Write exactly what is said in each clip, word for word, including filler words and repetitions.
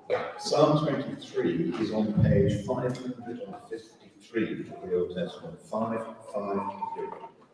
Psalm twenty-three is on page five hundred fifty-three of the Old Testament, five fifty-three.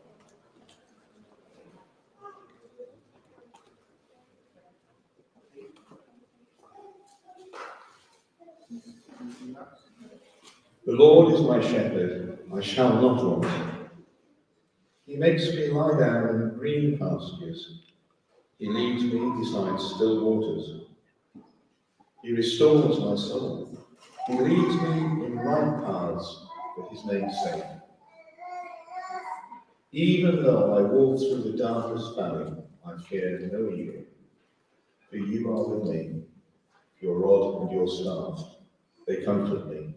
The Lord is my shepherd, I shall not want. He makes me lie down in green pastures. He leads me beside still waters. He restores my soul. He leads me in right paths for his name's sake. Even though I walk through the darkest valley, I fear no evil. For you are with me. Your rod and your staff, they comfort me.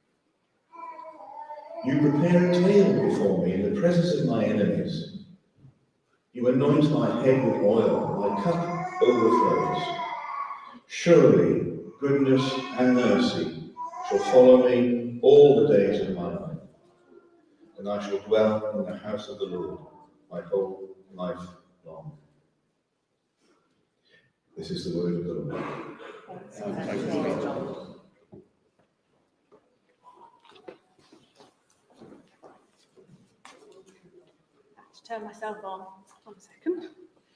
You prepare a table before me in the presence of my enemies. You anoint my head with oil, my cup overflows. Surely goodness and mercy shall follow me all the days of my life, and I shall dwell in the house of the Lord my whole life long. This is the word of the Lord. Turn myself on. One second.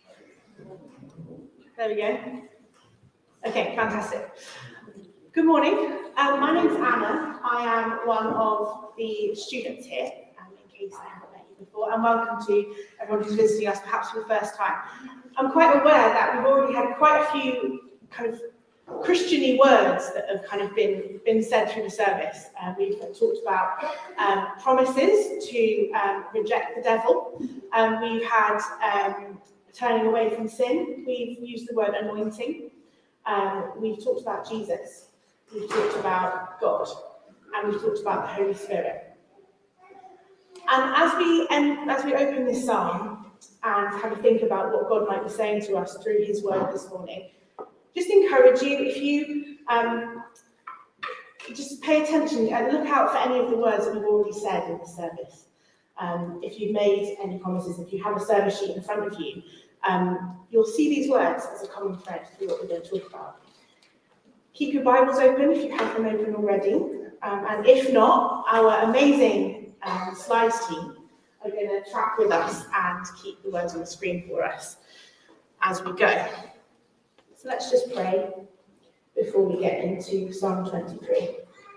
There we go. Okay, fantastic. Good morning. Um, my name's Anna. I am one of the students here, um, in case I haven't met you before, and welcome to everyone who's visiting us perhaps for the first time. I'm quite aware that we've already had quite a few kind of Christian-y words that have kind of been, been said through the service. Uh, we've talked about um, promises to um, reject the devil. Um, we've had um, turning away from sin. We've used the word anointing. Um, we've talked about Jesus. We've talked about God. And we've talked about the Holy Spirit. And as we, end, as we open this psalm and have a think about what God might be saying to us through his word this morning, just encourage you, if you um, just pay attention and look out for any of the words that we've already said in the service. Um, if you've made any promises, if you have a service sheet in front of you, um, you'll see these words as a common thread through what we're going to talk about. Keep your Bibles open if you have them open already. Um, and if not, our amazing um, slides team are going to track with us and keep the words on the screen for us as we go. So let's just pray before we get into Psalm twenty-three.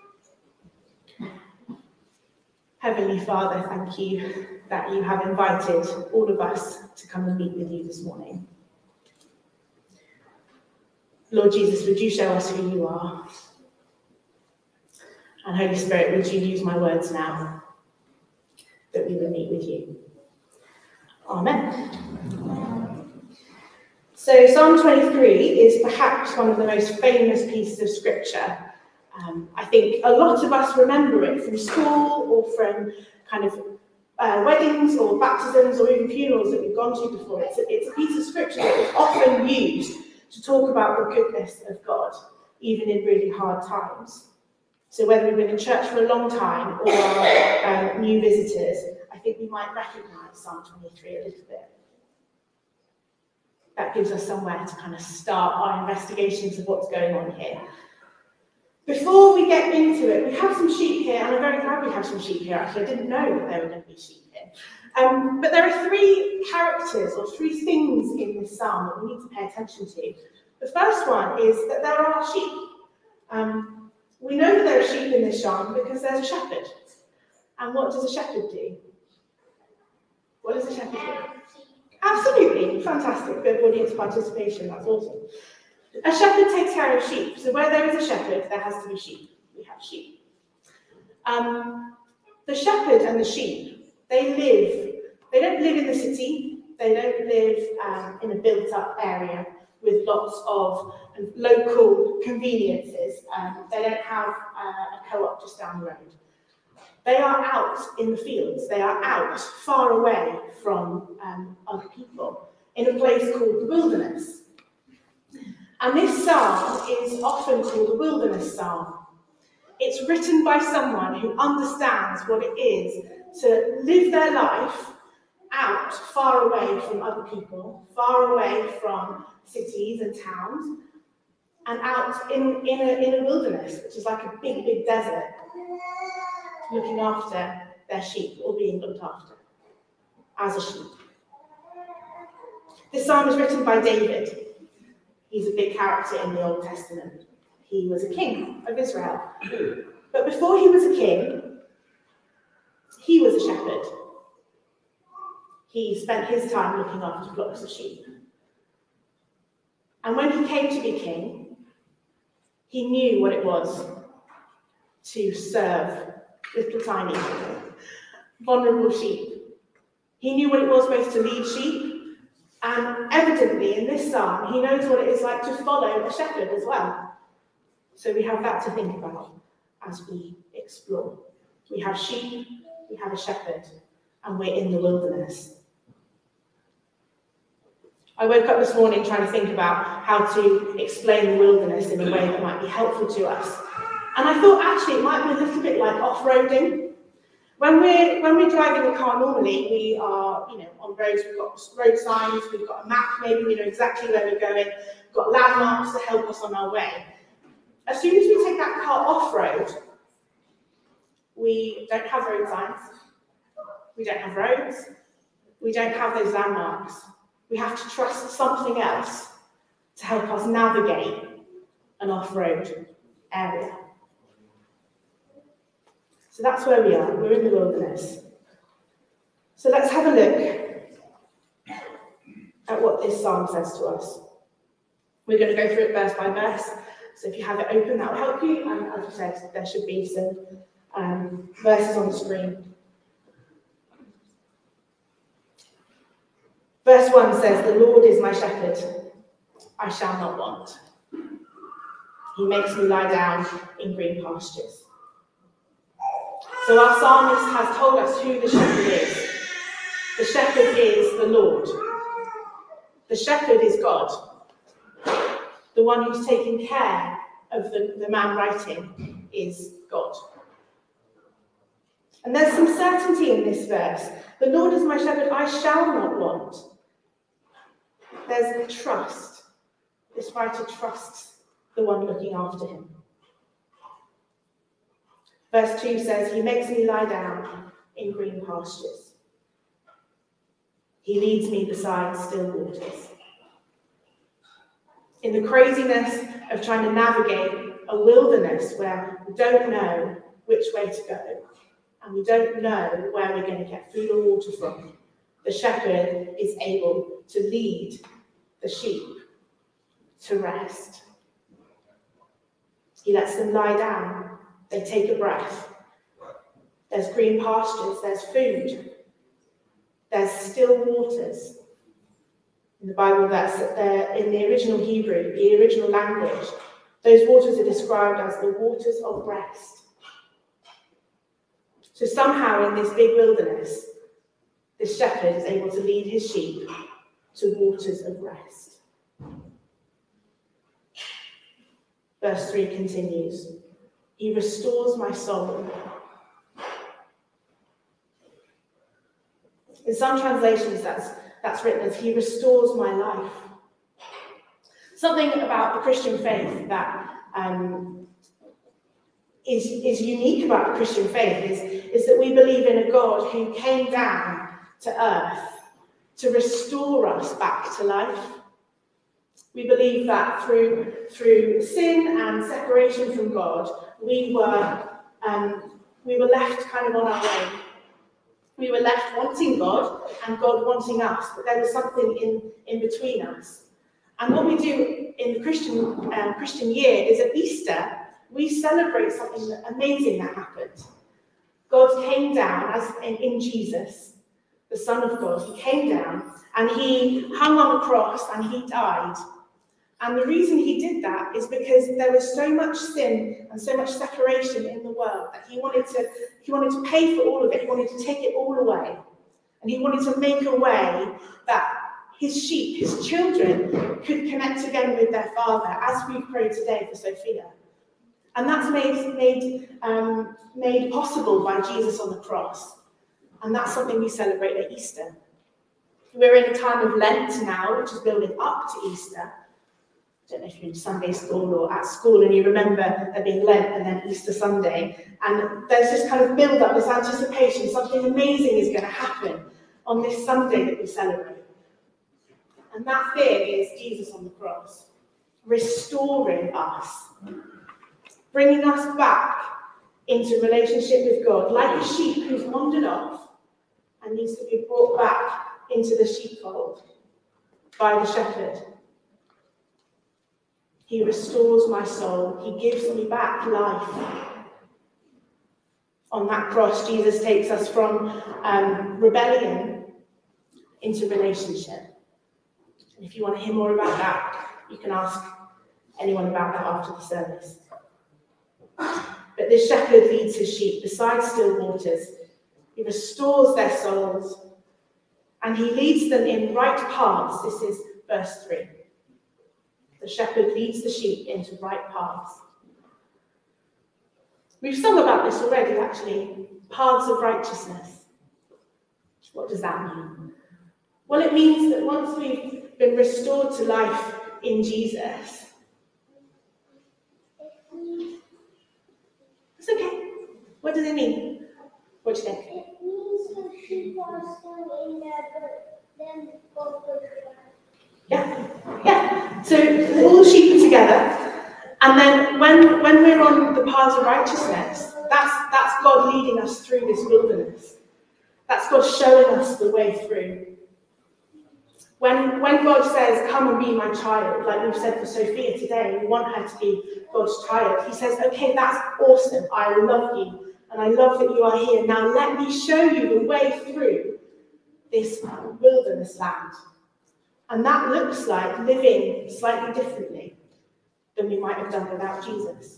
Heavenly Father, thank you that you have invited all of us to come and meet with you this morning. Lord Jesus, would you show us who you are? And Holy Spirit, would you use my words now that we will meet with you? Amen. So Psalm twenty-three is perhaps one of the most famous pieces of scripture. Um, I think a lot of us remember it from school or from kind of uh, weddings or baptisms or even funerals that we've gone to before. It's a, it's a piece of scripture that is often used to talk about the goodness of God, even in really hard times. So whether we've been in church for a long time or are um, new visitors, I think we might recognise Psalm twenty-three a little bit. That gives us somewhere to kind of start our investigations of what's going on here. Before we get into it, we have some sheep here, and I'm very glad we have some sheep here, actually. I didn't know that there were going to be sheep here. Um, but there are three characters or three things in this psalm that we need to pay attention to. The first one is that there are sheep. Um, we know that there are sheep in this psalm because there's a shepherd. And what does a shepherd do? What does a shepherd do? Absolutely, fantastic, good audience participation, that's awesome. A shepherd takes care of sheep, so where there is a shepherd, there has to be sheep. We have sheep. Um, the shepherd and the sheep, they live, they don't live in the city, they don't live um, in a built-up area with lots of um, local conveniences. Um, they don't have uh, a co-op just down the road. They are out in the fields, they are out far away from um, other people in a place called the wilderness. And this psalm is often called a wilderness psalm. It's written by someone who understands what it is to live their life out far away from other people, far away from cities and towns, and out in, in, a, in a wilderness, which is like a big, big desert, looking after their sheep, or being looked after as a sheep. This psalm is written by David. He's a big character in the Old Testament. He was a king of Israel. But before he was a king, he was a shepherd. He spent his time looking after flocks of sheep. And when he came to be king, he knew what it was to serve little tiny, vulnerable sheep. He knew what it was both to lead sheep, and evidently in this psalm, he knows what it is like to follow a shepherd as well. So we have that to think about as we explore. We have sheep, we have a shepherd, and we're in the wilderness. I woke up this morning trying to think about how to explain the wilderness in a way that might be helpful to us. And I thought actually it might be a little bit like off-roading. When we're, when we're driving a car normally, we are, you know, on roads, we've got road signs, we've got a map, maybe we know exactly where we're going, we've got landmarks to help us on our way. As soon as we take that car off-road, we don't have road signs, we don't have roads, we don't have those landmarks. We have to trust something else to help us navigate an off-road area. So that's where we are. We're in the wilderness. So let's have a look at what this psalm says to us. We're going to go through it verse by verse. So if you have it open, that will help you. And as I said, there should be some um, verses on the screen. Verse one says, "The Lord is my shepherd, I shall not want. He makes me lie down in green pastures." So our psalmist has told us who the shepherd is. The shepherd is the Lord. The shepherd is God. The one who's taking care of the, the man writing is God. And there's some certainty in this verse. The Lord is my shepherd, I shall not want. There's trust. This writer trusts the one looking after him. Verse two says, "He makes me lie down in green pastures. He leads me beside still waters." In the craziness of trying to navigate a wilderness where we don't know which way to go, and we don't know where we're going to get food or water from, the shepherd is able to lead the sheep to rest. He lets them lie down. They take a breath. There's green pastures, there's food, there's still waters. In the Bible, that's in the original Hebrew, the original language, those waters are described as the waters of rest. So somehow in this big wilderness, this shepherd is able to lead his sheep to waters of rest. Verse three continues, "He restores my soul." In some translations, that's, that's written as, "He restores my life." Something about the Christian faith that um, is, is unique about the Christian faith is, is that we believe in a God who came down to earth to restore us back to life. We believe that through, through sin and separation from God, we were, um, we were left kind of on our way. We were left wanting God and God wanting us, but there was something in, in between us. And what we do in the Christian, um, Christian year is at Easter, we celebrate something that, amazing that happened. God came down as in, in Jesus, the Son of God. He came down and he hung on a cross and he died. And the reason he did that is because there was so much sin and so much separation in the world that he wanted to, he wanted to pay for all of it. He wanted to take it all away. And he wanted to make a way that his sheep, his children, could connect again with their Father, as we pray today for Sophia. And that's made, made, um, made possible by Jesus on the cross. And that's something we celebrate at Easter. We're in a time of Lent now, which is building up to Easter. I don't know if you're in Sunday school or at school and you remember there being Lent and then Easter Sunday, and there's this kind of build-up, this anticipation, something amazing is going to happen on this Sunday that we celebrate. And that thing is Jesus on the cross, restoring us, bringing us back into relationship with God, like a sheep who's wandered off and needs to be brought back into the sheepfold by the shepherd. He restores my soul. He gives me back life. On that cross, Jesus takes us from um, rebellion into relationship. And if you want to hear more about that, you can ask anyone about that after the service. But this shepherd leads his sheep beside still waters. He restores their souls, and he leads them in right paths. This is verse three. The shepherd leads the sheep into right paths. We've sung about this already, actually. Paths of righteousness. What does that mean? Well, it means that once we've been restored to life in Jesus, it's okay. What does it mean? What do you think? It means the sheep are still in there, but then God goes back. Yeah, yeah. So all the sheep are together, and then when when we're on the paths of righteousness, that's that's God leading us through this wilderness. That's God showing us the way through. When when God says, "Come and be my child," like we've said for Sophia today, we want her to be God's child. He says, "Okay, that's awesome. I love you, and I love that you are here. Now let me show you the way through this wilderness land." And that looks like living slightly differently than we might have done without Jesus.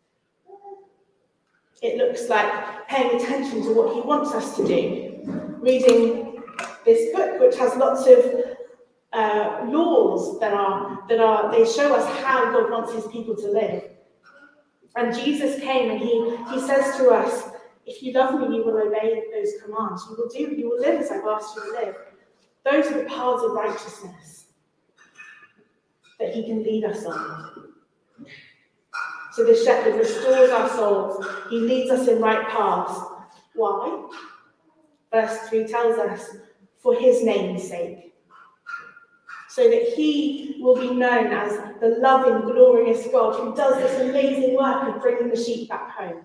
It looks like paying attention to what he wants us to do. Reading this book, which has lots of uh, laws that are, that are, they show us how God wants his people to live. And Jesus came and he, he says to us, if you love me, you will obey those commands. You will do, you will live as I've asked you to live. Those are the paths of righteousness that he can lead us on. So the shepherd restores our souls. He leads us in right paths. Why? Verse three tells us, for his name's sake. So that he will be known as the loving, glorious God who does this amazing work of bringing the sheep back home.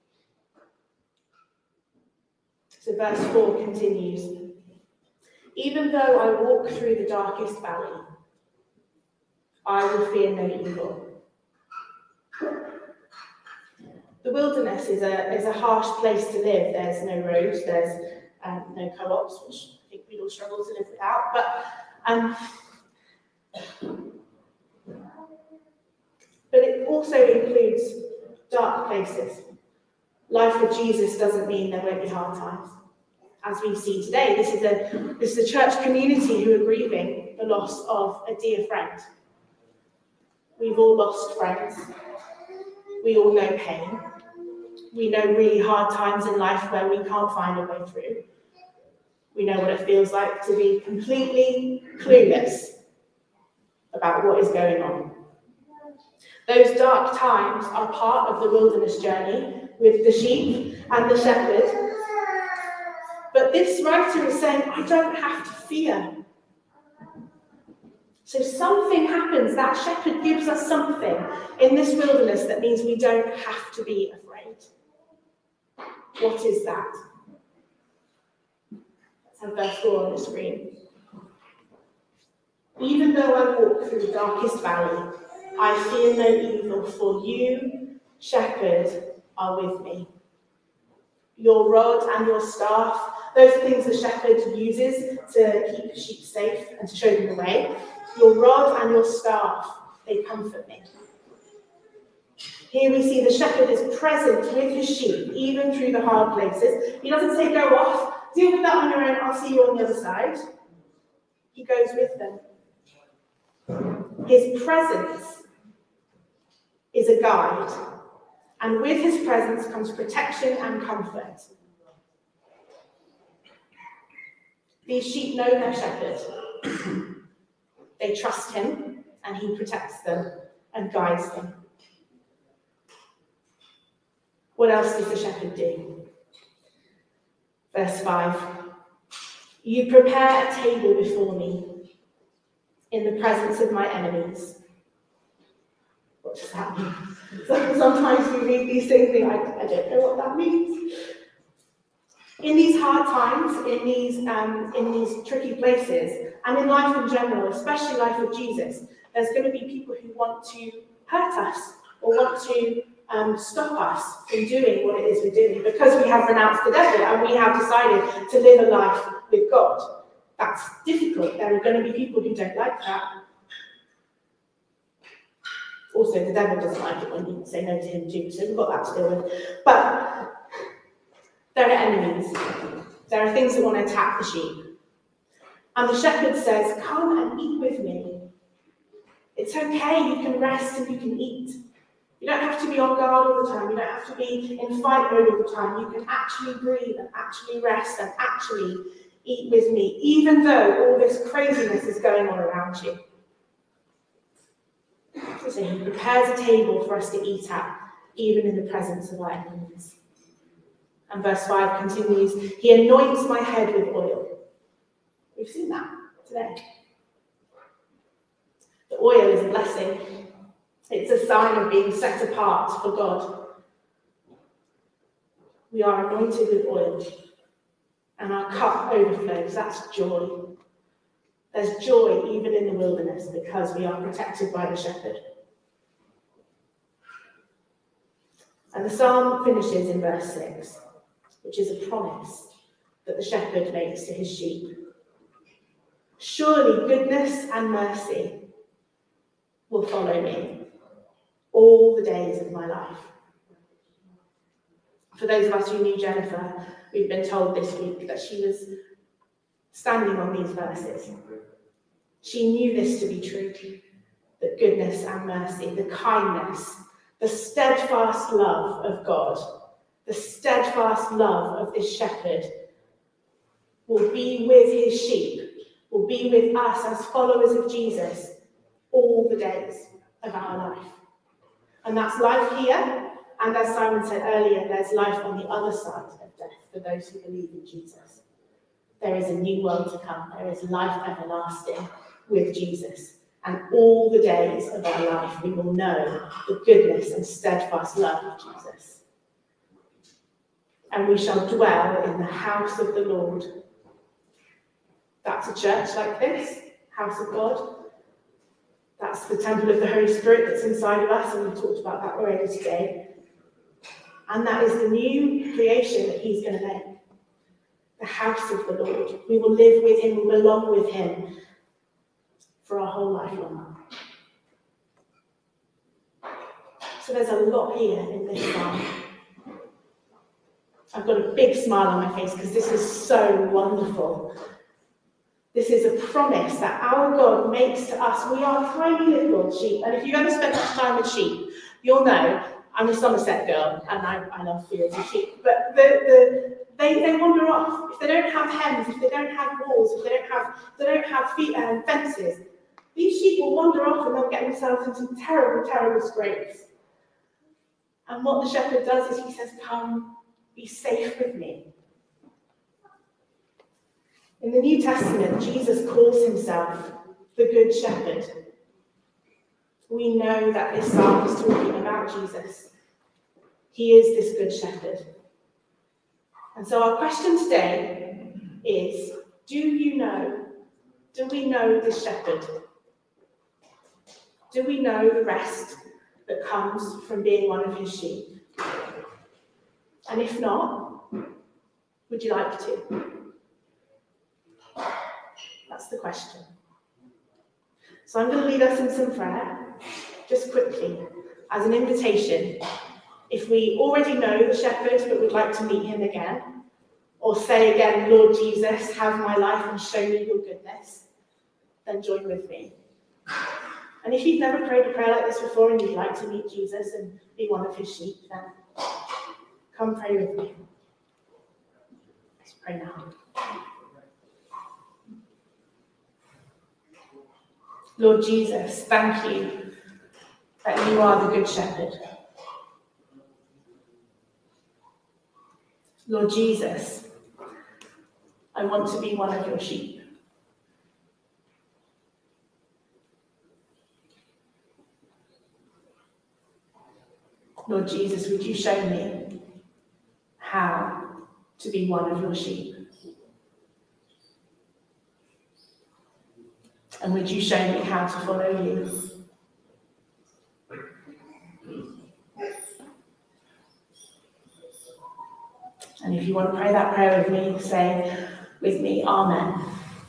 So verse four continues. Even though I walk through the darkest valley, I will fear no evil. The wilderness is a, is a harsh place to live. There's no roads, there's um, no co-ops, which I think we'd all struggle to live without. But, um, but it also includes dark places. Life with Jesus doesn't mean there won't be hard times. As we see today, this is a this is a church community who are grieving the loss of a dear friend. We've all lost friends. We all know pain. We know really hard times in life where we can't find a way through. We know what it feels like to be completely clueless about what is going on. Those dark times are part of the wilderness journey with the sheep and the shepherd. But this writer is saying, I don't have to fear. So something happens. That shepherd gives us something in this wilderness that means we don't have to be afraid. What is that? Let's have verse four on the screen. Even though I walk through the darkest valley, I fear no evil, for you, shepherd, are with me. Your rod and your staff, those are things the shepherd uses to keep the sheep safe and to show them the way. Your rod and your staff, they comfort me. Here we see the shepherd is present with his sheep, even through the hard places. He doesn't say, go off, deal with that on your own, I'll see you on the other side. He goes with them. His presence is a guide, and with his presence comes protection and comfort. These sheep know their shepherd. They trust him. and he protects them and guides them. What else does the shepherd do? Verse five, you prepare a table before me in the presence of my enemies. What does that mean? So sometimes we read these things and think, I, I don't know what that means. In these hard times, in these, um, in these tricky places, and in life in general, especially life with Jesus, there's going to be people who want to hurt us or want to um, stop us from doing what it is we're doing because we have renounced the devil and we have decided to live a life with God. That's difficult. There are going to be people who don't like that. Also, the devil doesn't like it when you say no to him too, so we've got that to deal with. But there are enemies. There are things that want to attack the sheep. And the shepherd says, come and eat with me. It's okay, you can rest and you can eat. You don't have to be on guard all the time. You don't have to be in fight mode all the time. You can actually breathe and actually rest and actually eat with me, even though all this craziness is going on around you. So he prepares a table for us to eat at, even in the presence of our enemies. And verse five continues, he anoints my head with oil. We've seen that today. The oil is a blessing. It's a sign of being set apart for God. We are anointed with oil, and our cup overflows. That's joy. There's joy even in the wilderness because we are protected by the shepherd. And the psalm finishes in verse six, which is a promise that the shepherd makes to his sheep. Surely goodness and mercy will follow me all the days of my life. For those of us who knew Jennifer, we've been told this week that she was standing on these verses. She knew this to be true, that goodness and mercy, the kindness, the steadfast love of God, the steadfast love of this shepherd will be with his sheep, will be with us as followers of Jesus all the days of our life. And that's life here, and as Simon said earlier, there's life on the other side of death for those who believe in Jesus. There is a new world to come. There is life everlasting with Jesus. And all the days of our life we will know the goodness and steadfast love of Jesus. And we shall dwell in the house of the Lord. That's a church like this, house of God. That's the temple of the Holy Spirit that's inside of us, and we talked about that already today. And that is the new creation that he's going to make. The house of the Lord. We will live with him, we belong with him for our whole life long. So there's a lot here in this psalm. I've got a big smile on my face because this is so wonderful. This is a promise that our God makes to us. We are tiny little sheep. And if you've ever spent much time with sheep, you'll know, I'm a Somerset girl and I, I love fields of sheep. But the, the, they, they wander off. If they don't have hens, if they don't have walls, if they don't have, if they don't have feet, um, fences, these sheep will wander off and they'll get themselves into terrible, terrible scrapes. And what the shepherd does is he says, come, be safe with me. In the New Testament, Jesus calls himself the Good Shepherd. We know that this psalm is talking about Jesus. He is this Good Shepherd. And so our question today is, do you know, do we know this shepherd? Do we know the rest that comes from being one of his sheep? And if not, would you like to? That's the question. So I'm going to lead us in some prayer, just quickly, as an invitation. If we already know the shepherd but would like to meet him again, or say again, Lord Jesus, have my life and show me your goodness, then join with me. And if you've never prayed a prayer like this before and you'd like to meet Jesus and be one of his sheep, then come pray with me. Let's pray now. Lord Jesus, thank you that you are the Good Shepherd. Lord Jesus, I want to be one of your sheep. Lord Jesus, would you show me how to be one of your sheep? And would you show me how to follow you? And if you want to pray that prayer with me, say with me, Amen.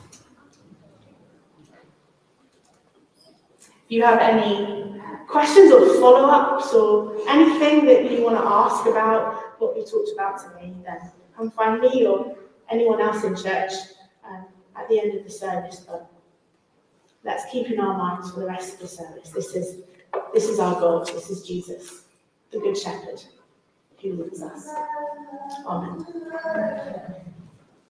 If you have any questions or follow-ups or anything that you want to ask about what we talked about today, then come find me or anyone else in church um, at the end of the service. But let's keep in our minds for the rest of the service. This is, this is our God. This is Jesus, the Good Shepherd, who leads us. Amen.